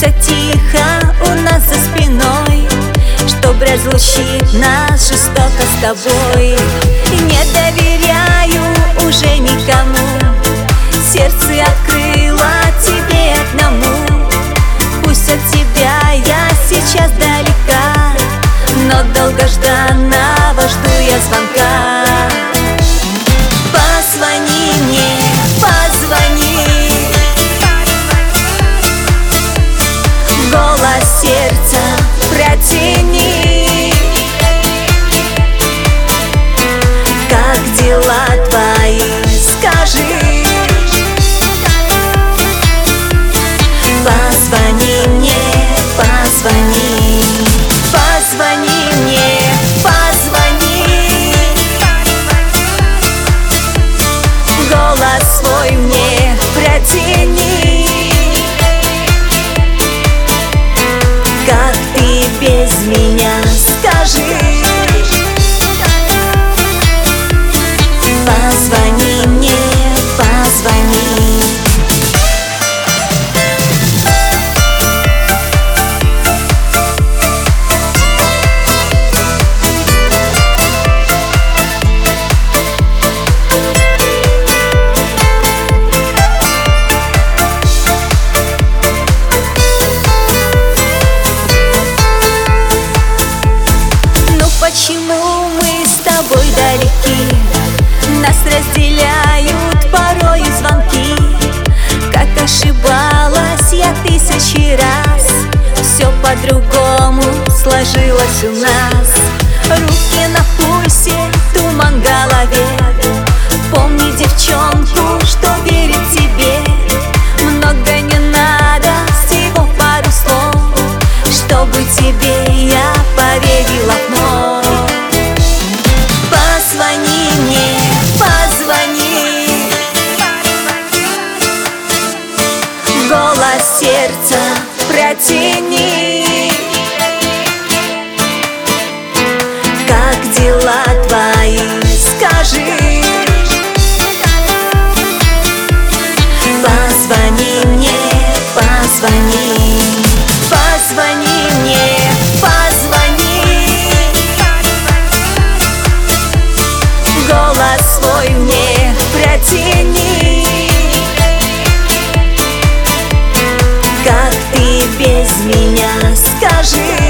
все тихо у нас за спиной, чтоб разлучить нас жестоко с тобой. И не доверяю уже никому, сердце открыла тебе одному. Пусть от тебя я сейчас далека, но долгожданного жду я звонка. Позвони мне, позвони, голос сердца протяни. Как дела твои, скажи. Позвони мне, позвони, позвони мне, позвони, голос свой мне протяни. Как ты без меня, скажи. Позвони мне, позвони. Почему мы с тобой далеки? Нас разделяют порою звонки. Как ошибалась я тысячи раз, все по-другому сложилось у нас. Руки на пульсе, туман в голове. Помни девчонку, что верит тебе. Много не надо, всего пару слов, чтобы тебе я поверила вновь. Позвони мне, позвони, голос сердца протяни. Как дела твои, скажи. Позвони мне, позвони, позвони мне, позвони, голос свой мне протяни. Как ты без меня, скажи.